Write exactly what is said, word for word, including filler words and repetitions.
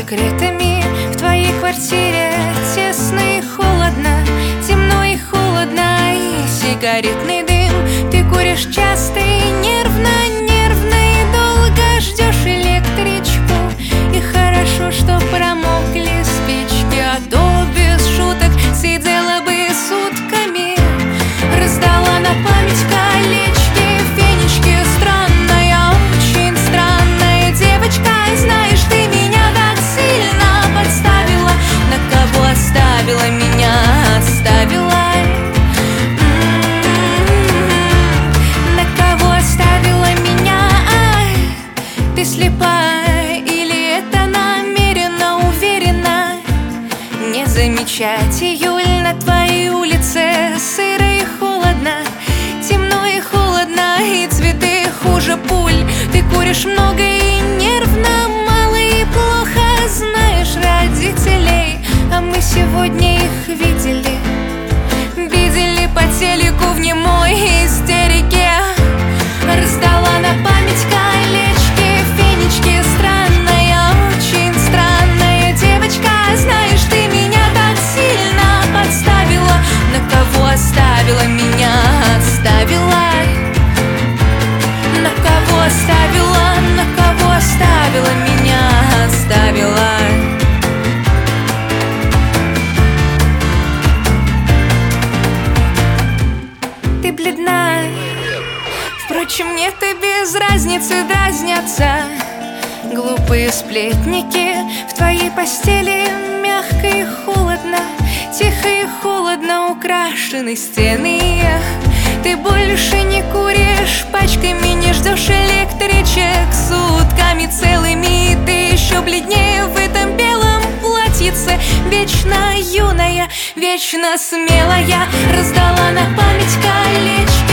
секретами. В твоей квартире тесно и холодно, темно и холодно, и сигаретный дым. Ты куришь часто и нервно, нервно, и долго ждешь электричку. И хорошо, что промокли спички, а то без шуток сидела бы сутками. Раздала на память колечки, фенечки. Странная, очень странная девочка. Знаешь, ты меня так сильно подставила. На кого оставила меня, оставила? М-м-м. На кого оставила меня? Ты слепая или это намеренно, уверена? Не замечать июль на твоей улице. Сыро и холодно, темно и холодно, и цветы хуже пуль. Ты куришь много и нервно, мало и плохо знаешь родителей. А мы сегодня их видели, видели по телеку в немой истерике. Раздала на память колечки, фенечки. Странная, очень странная девочка. Знаешь, ты меня так сильно подставила. На кого оставила меня, оставила? На кого оставила, на кого оставила меня, оставила? Ты бледна, впрочем, мне ты без разницы, дразнятся глупые сплетники. В твоей постели мягко и холодно, тихо и холодно украшены стены. Ты больше не куришь пачками, не ждешь электричек сутками целыми. И ты еще бледнее в этом белом платьице, вечно юная, вечно смелая. Раздала на память колечки,